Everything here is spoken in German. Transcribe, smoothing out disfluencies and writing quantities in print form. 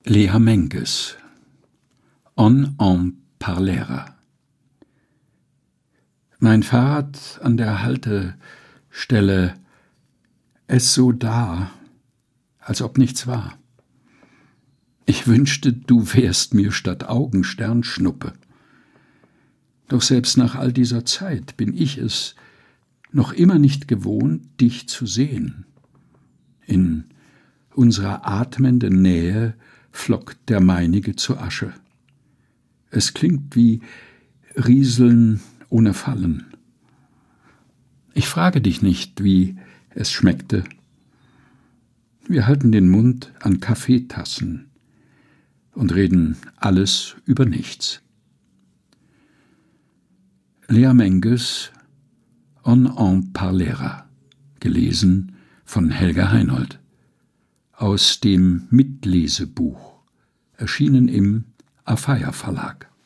Lea Menges, On en parlera. Mein Fahrrad an der Haltestelle, es so da, als ob nichts war. Ich wünschte, du wärst mir statt Augen Sternschnuppe. Doch selbst nach all dieser Zeit bin ich es noch immer nicht gewohnt, dich zu sehen. In unserer atmenden Nähe flockt der meinige zu Asche. Es klingt wie Rieseln ohne Fallen. Ich frage dich nicht, wie es schmeckte. Wir halten den Mund an Kaffeetassen und reden alles über nichts. Lea Menges, On en parlera, gelesen von Helga Heinold, aus dem Mitlesebuch, erschienen im Afeier Verlag.